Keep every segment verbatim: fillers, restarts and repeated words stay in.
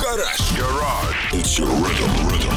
Garage. Garage. It's your rhythm, rhythm.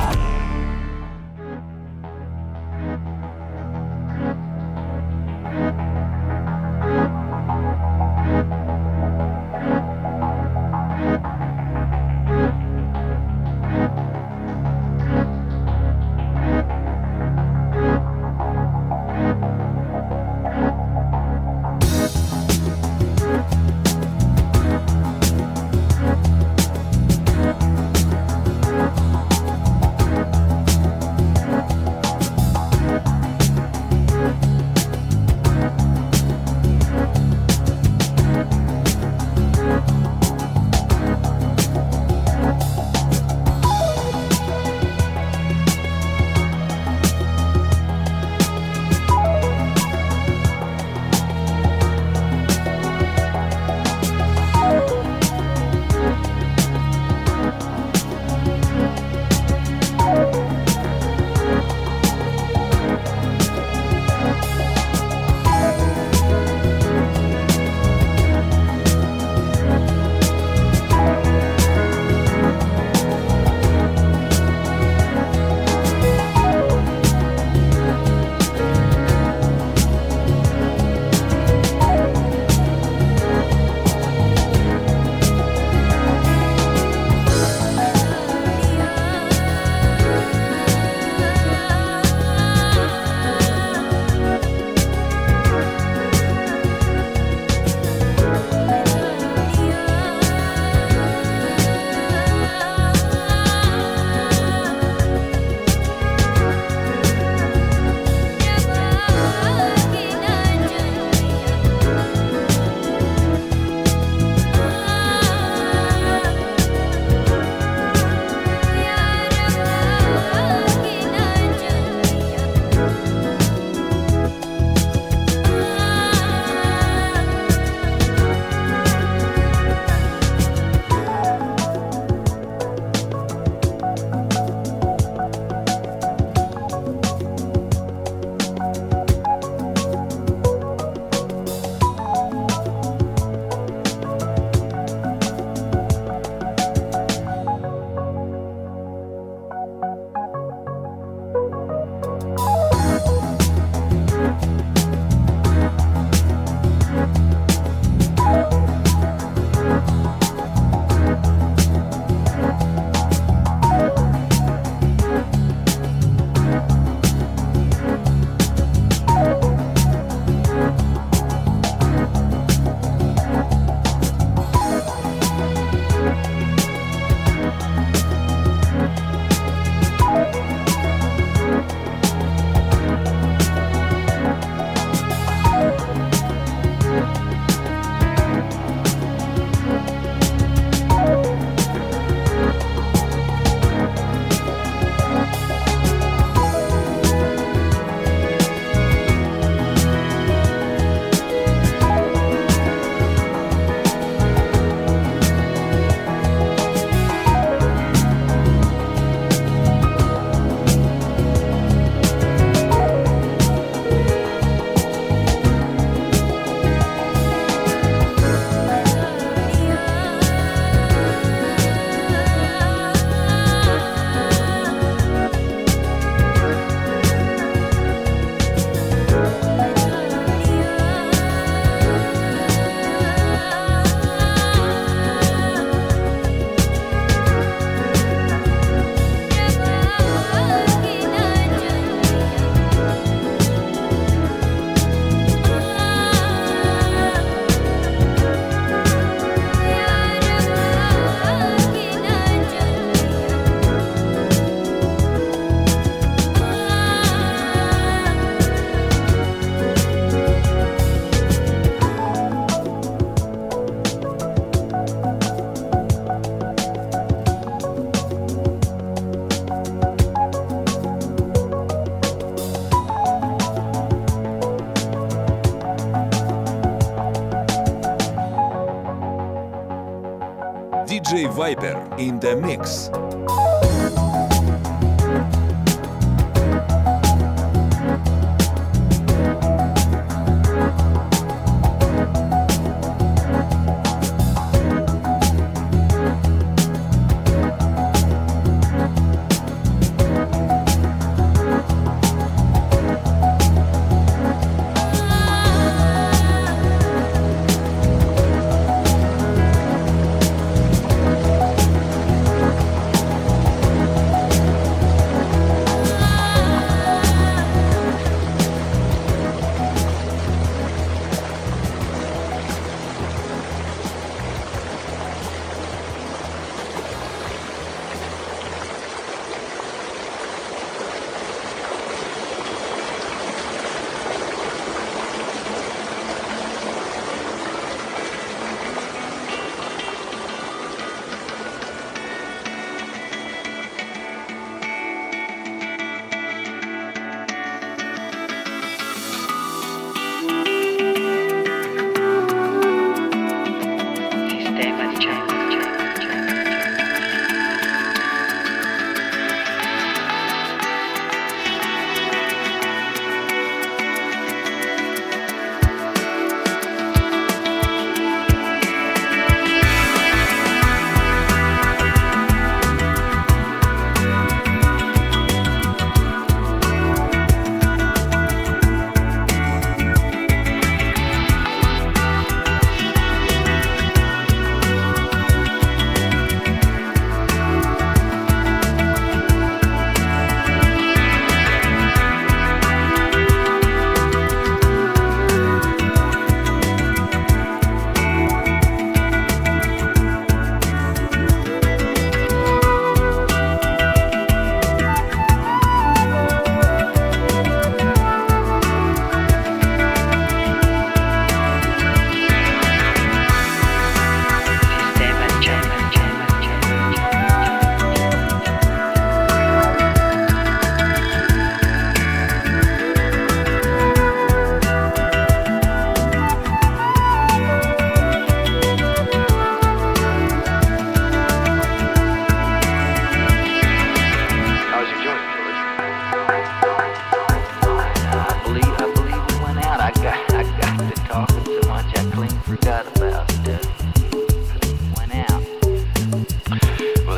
ди джей Viper in the mix.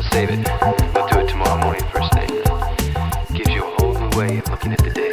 save it. We'll do it tomorrow morning first thing. Gives you a whole new way of looking at the day.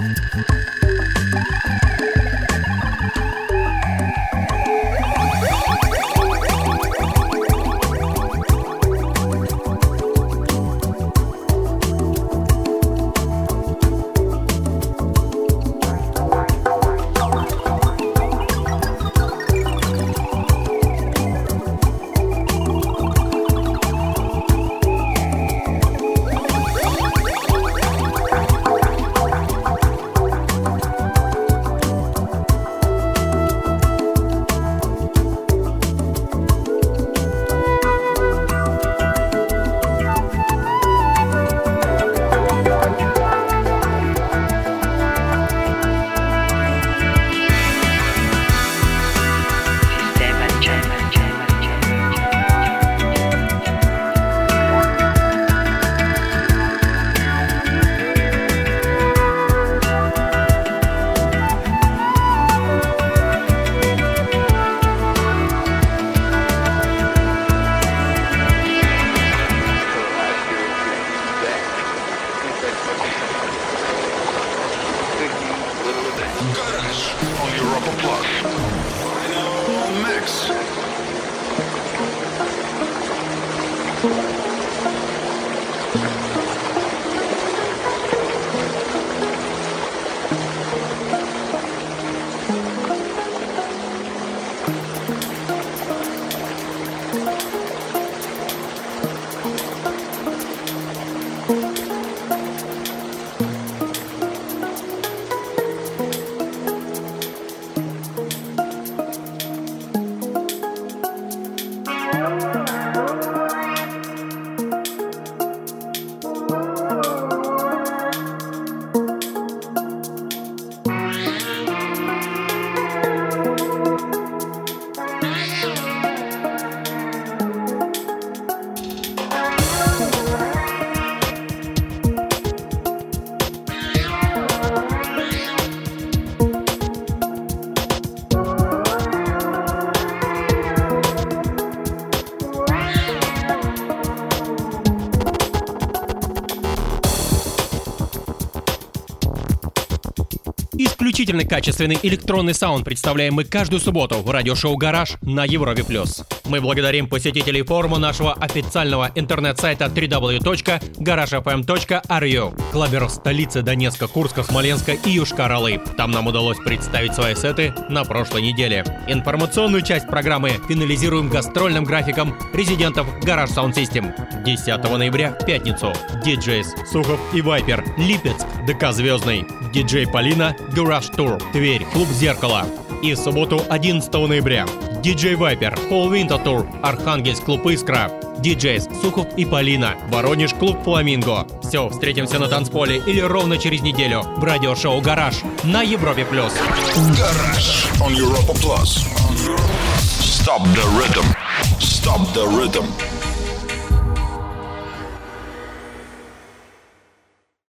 Исключительно качественный электронный саунд представляем мы каждую субботу в радиошоу «Гараж» на Европе плюс. Мы благодарим посетителей форума нашего официального интернет-сайта дабл ю дабл ю дабл ю точка гараж эф эм точка ар ю. Клаберов столицы Донецка, Курска, Смоленска и Йошкар-Олы. Там нам удалось представить свои сеты на прошлой неделе. Информационную часть программы финализируем гастрольным графиком резидентов Garage Sound System. десятого ноября в пятницу. Диджейс Сухов и Вайпер, Липецк, ДК «Звездный». Диджей Полина, Garage Tour, Тверь, клуб «Зеркало». И в субботу одиннадцатого ноября. Диджей Вайпер, Fall Winter Tour, Архангельск, клуб «Искра». Диджейс Сухов и Полина, Воронеж, клуб «Фламинго». Все, встретимся на танцполе или ровно через неделю в радиошоу «Гараж» на Европе+. Гараж on Europa Plus. Stop the rhythm. Stop the rhythm.